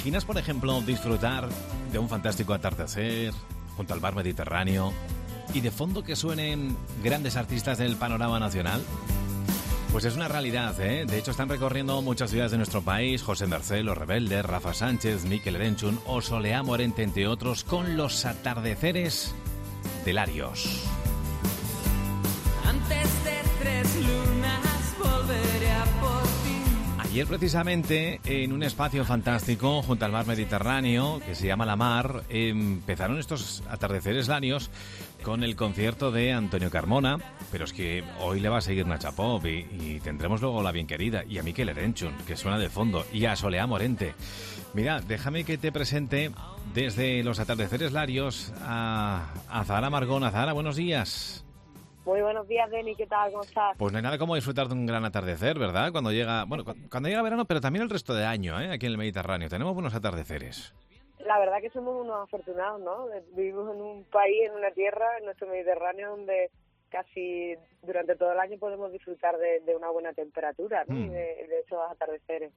imaginas, por ejemplo, disfrutar de un fantástico atardecer junto al mar Mediterráneo y de fondo que suenen grandes artistas del panorama nacional? Pues es una realidad, ¿eh? De hecho, están recorriendo muchas ciudades de nuestro país: José Mercé, Los Rebeldes, Rafa Sánchez, Mikel Erenchun o Soleá Morente, entre otros, con los atardeceres de Larios. Antes de 3 lunas volveré a por ti. Ayer, precisamente, en un espacio fantástico junto al mar Mediterráneo, que se llama La Mar, empezaron estos atardeceres larios con el concierto de Antonio Carmona, pero es que hoy le va a seguir Nacha Pop y tendremos luego La Bien Querida y a Mikel Erenchun, que suena de fondo, y a Soleá Morente. Mira, déjame que te presente desde los atardeceres larios a Zahara Margón. Zahara, buenos días. Muy buenos días, Deni, ¿qué tal? ¿Cómo estás? Pues no hay nada como disfrutar de un gran atardecer, ¿verdad? Cuando llega verano, pero también el resto de año, ¿eh? Aquí en el Mediterráneo. Tenemos buenos atardeceres. La verdad que somos unos afortunados, ¿no? Vivimos en un país, en una tierra, en nuestro Mediterráneo, donde casi durante todo el año podemos disfrutar de una buena temperatura, ¿no? Y de esos atardeceres.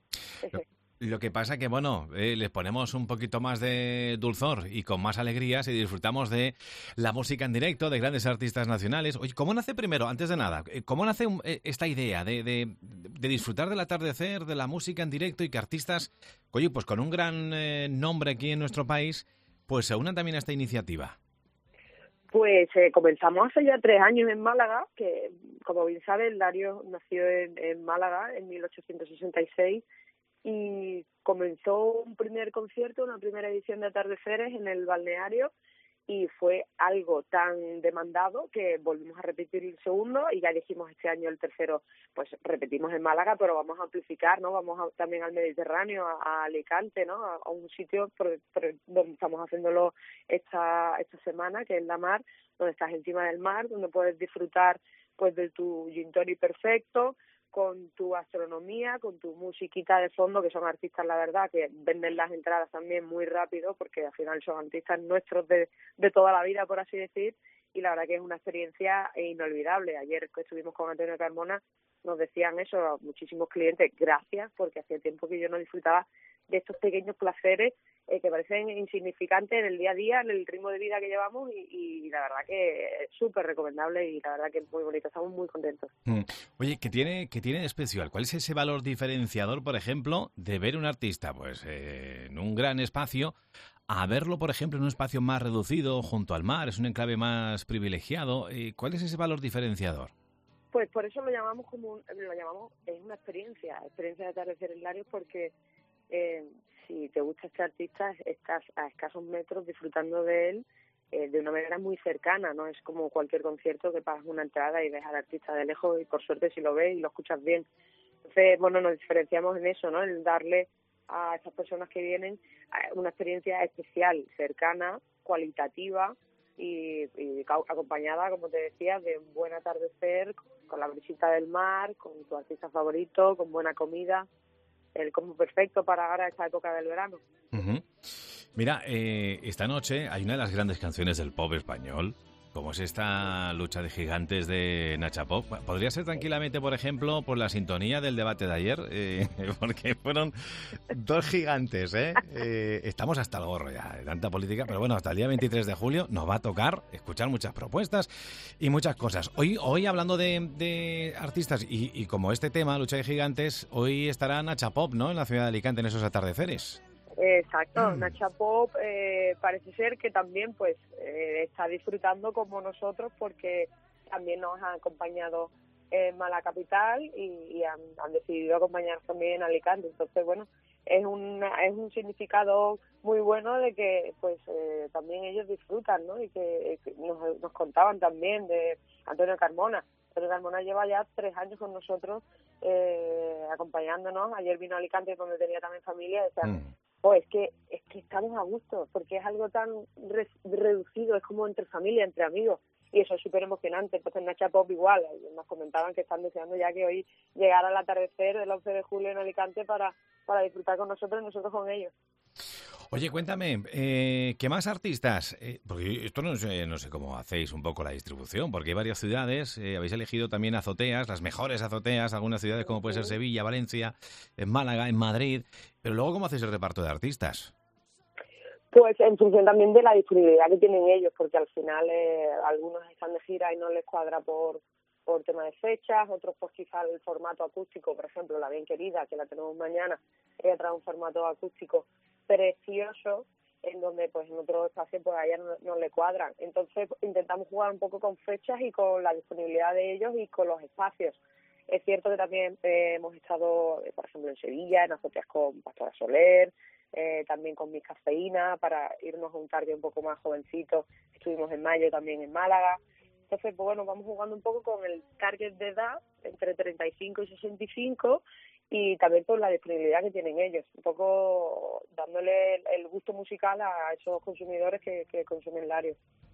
Lo que pasa que, les ponemos un poquito más de dulzor y con más alegría si disfrutamos de la música en directo, de grandes artistas nacionales. Oye, ¿cómo nace primero, antes de nada, cómo nace esta idea de disfrutar del atardecer, de la música en directo y que artistas, oye, pues con un gran nombre aquí en nuestro país, pues se unan también a esta iniciativa? Pues comenzamos hace ya 3 años en Málaga, que como bien sabes, Larios nació en Málaga en 1866, y comenzó un primer concierto, una primera edición de atardeceres en el balneario, y fue algo tan demandado que volvimos a repetir el segundo y ya dijimos este año el tercero, pues repetimos en Málaga, pero vamos a amplificar, ¿no? También al Mediterráneo, a Alicante, ¿no? A un sitio donde estamos haciéndolo esta semana, que es La Mar, donde estás encima del mar, donde puedes disfrutar pues de tu gin tonic perfecto, con tu astronomía, con tu musiquita de fondo, que son artistas, la verdad, que venden las entradas también muy rápido, porque al final son artistas nuestros de toda la vida, por así decir, y la verdad que es una experiencia inolvidable. Ayer que estuvimos con Antonio Carmona, nos decían eso muchísimos clientes: gracias, porque hacía tiempo que yo no disfrutaba de estos pequeños placeres que parecen insignificantes en el día a día, en el ritmo de vida que llevamos, y la verdad que es súper recomendable y la verdad que es muy bonito, estamos muy contentos. Oye, ¿qué tiene de especial? ¿Cuál es ese valor diferenciador, por ejemplo, de ver un artista pues en un gran espacio a verlo, por ejemplo, en un espacio más reducido, junto al mar, es un enclave más privilegiado? ¿Cuál es ese valor diferenciador? Pues por eso lo llamamos es una experiencia de atardecer en Larios, porque si te gusta este artista, estás a escasos metros disfrutando de él de una manera muy cercana, no es como cualquier concierto que pagas una entrada y ves al artista de lejos y por suerte si lo ves y lo escuchas bien. Entonces, nos diferenciamos en eso, ¿no? En darle a estas personas que vienen una experiencia especial, cercana, cualitativa y acompañada, como te decía, de un buen atardecer, con la brisita del mar, con tu artista favorito, con buena comida. El combo perfecto para ahora esta época del verano. Uh-huh. Mira, esta noche hay una de las grandes canciones del pop español, como es esta Lucha de Gigantes de Nacha Pop. Podría ser tranquilamente, por ejemplo, por la sintonía del debate de ayer, porque fueron 2 gigantes, ¿eh? Estamos hasta el gorro ya de tanta política, pero bueno, hasta el día 23 de julio nos va a tocar escuchar muchas propuestas y muchas cosas. Hoy hablando de artistas y como este tema, Lucha de Gigantes, hoy estará Nacha Pop, ¿no?, en la ciudad de Alicante en esos atardeceres. Exacto, Nacha Pop parece ser que también pues está disfrutando como nosotros, porque también nos ha acompañado en Mala Capital y han decidido acompañar también en Alicante. Entonces, bueno, es un significado muy bueno de que pues también ellos disfrutan, ¿no? Y que nos contaban también de Antonio Carmona. Antonio Carmona lleva ya 3 años con nosotros acompañándonos. Ayer vino a Alicante, donde tenía también familia, y decían, es que estamos a gusto, porque es algo tan reducido, es como entre familia, entre amigos, y eso es súper emocionante. Entonces Nacha Pop igual, nos comentaban que están deseando ya que hoy llegara el atardecer del 11 de julio en Alicante para disfrutar con nosotros y nosotros con ellos. Oye, cuéntame, ¿qué más artistas? Porque esto no sé cómo hacéis un poco la distribución, porque hay varias ciudades, habéis elegido también azoteas, las mejores azoteas, algunas ciudades como puede ser Sevilla, Valencia, en Málaga, en Madrid, pero luego ¿cómo hacéis el reparto de artistas? Pues en función también de la disponibilidad que tienen ellos, porque al final algunos están de gira y no les cuadra por tema de fechas, otros pues quizá el formato acústico, por ejemplo, La Bien Querida, que la tenemos mañana, ella trae un formato acústico precioso, en donde pues en otros espacios pues a ella no le cuadran. Entonces intentamos jugar un poco con fechas y con la disponibilidad de ellos y con los espacios. Es cierto que también hemos estado, por ejemplo, en Sevilla, en azoteas con Pastora Soler, también con Miss Cafeína, para irnos a un target un poco más jovencito. Estuvimos en mayo también en Málaga. Entonces, pues bueno, vamos jugando un poco con el target de edad, entre 35 y 65, y también por la disponibilidad que tienen ellos, un poco dándole el gusto musical a esos consumidores que consumen Lario.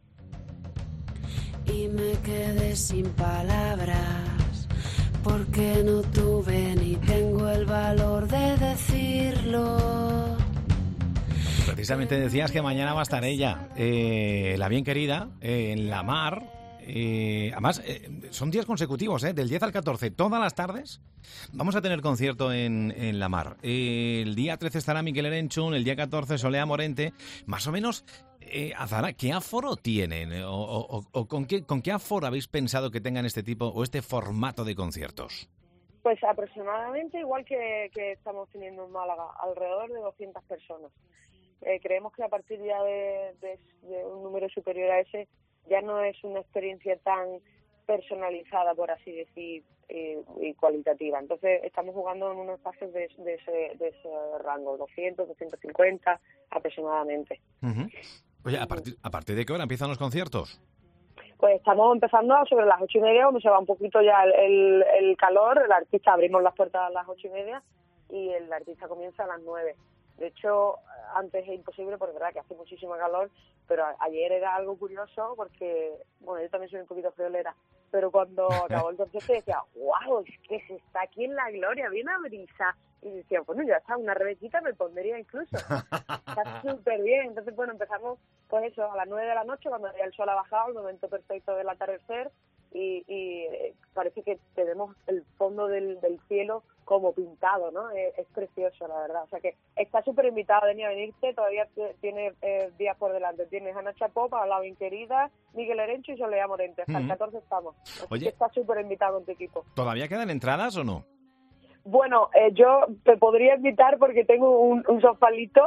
Y me quedé sin palabras, porque no tuve ni tengo el valor de decirlo. Precisamente decías que mañana va a estar ella, La Bien Querida, en La Mar. Además, son días consecutivos, del 10 al 14, todas las tardes vamos a tener concierto en La Mar. El día 13 estará Miquel Erenchun, el día 14 Solea Morente. Más o menos, Azahara, ¿qué aforo tienen? ¿O con qué aforo habéis pensado que tengan este tipo o este formato de conciertos? Pues aproximadamente igual que estamos teniendo en Málaga, alrededor de 200 personas. Creemos que a partir ya de un número superior a ese ya no es una experiencia tan personalizada, por así decir, y cualitativa. Entonces estamos jugando en unos espacios de ese rango, 200, 250 aproximadamente. Uh-huh. Oye, ¿a partir de qué hora empiezan los conciertos? Pues estamos empezando sobre las 8:30, cuando se va un poquito ya el calor. El artista, abrimos las puertas a las 8:30 y el artista comienza a las 9. De hecho, antes es imposible porque es verdad que hace muchísimo calor, pero ayer era algo curioso porque, bueno, yo también soy un poquito friolera, pero cuando acabó el concierto decía, wow, es que se está aquí en la gloria, viene a brisa. Y decía, bueno, ya está, una rebequita me pondría incluso. Está súper bien. Entonces, bueno, empezamos, pues eso, a las 9 de la noche, cuando ya el sol ha bajado, el momento perfecto del atardecer, y parece que tenemos el fondo del cielo como pintado, ¿no? Es precioso, la verdad. O sea que está súper invitado, Deni, a venirte. Todavía tiene días por delante. Tienes a Nacha Pop, a La Bien Querida, Miquel Erenchun y Solea Morente. Hasta el 14 estamos. Así Oye, que está súper invitado con tu equipo. ¿Todavía quedan entradas o no? Bueno, yo te podría invitar porque tengo un sofalito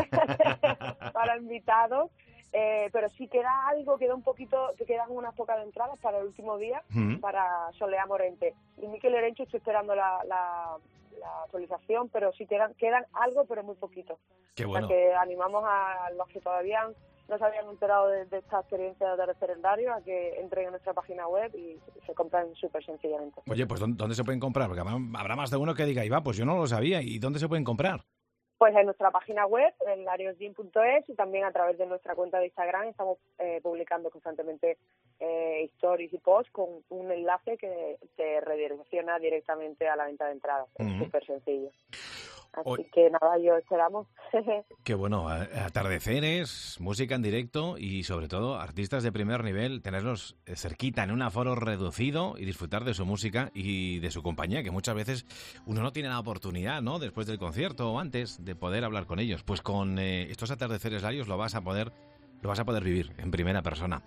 para invitados. Pero sí queda un poquito, te quedan unas pocas entradas para el último día, para Solea Morente. Y Miquel Erenchun estoy esperando la actualización, pero sí quedan algo, pero muy poquito. Qué bueno. O sea que animamos a los que todavía no se habían enterado de esta experiencia de referendario a que entren en nuestra página web y se compran súper sencillamente. Oye, pues ¿dónde se pueden comprar? Porque habrá más de uno que diga, pues yo no lo sabía. ¿Y dónde se pueden comprar? Pues en nuestra página web, en lariosgym.es, y también a través de nuestra cuenta de Instagram estamos publicando constantemente stories y posts con un enlace que te redirecciona directamente a la venta de entradas. Es súper sencillo. Así que nada, yo esperamos. Qué bueno, atardeceres, música en directo y sobre todo artistas de primer nivel, tenerlos cerquita en un aforo reducido y disfrutar de su música y de su compañía, que muchas veces uno no tiene la oportunidad, ¿no?, después del concierto o antes de poder hablar con ellos. Pues con estos atardeceres larios lo vas a poder vivir en primera persona.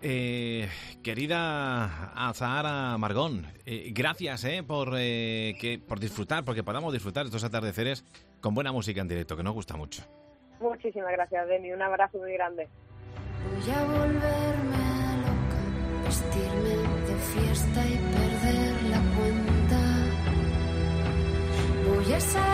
Querida Azahara Margón, gracias por disfrutar, porque podamos disfrutar estos atardeceres con buena música en directo, que nos gusta mucho. Muchísimas gracias, Demi. Un abrazo muy grande. Voy a volverme loca, vestirme de fiesta y perder la cuenta. Voy a salir